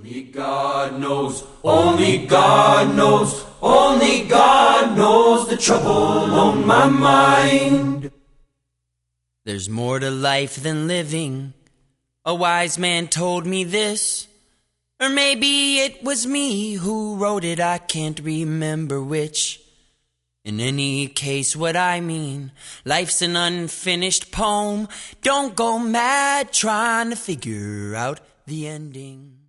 Only God knows, only God knows, only God knows the trouble on my mind. There's more to life than living. A wise man told me this. Or maybe it was me who wrote it, I can't remember which. In any case, what I mean, life's an unfinished poem. Don't go mad trying to figure out the ending.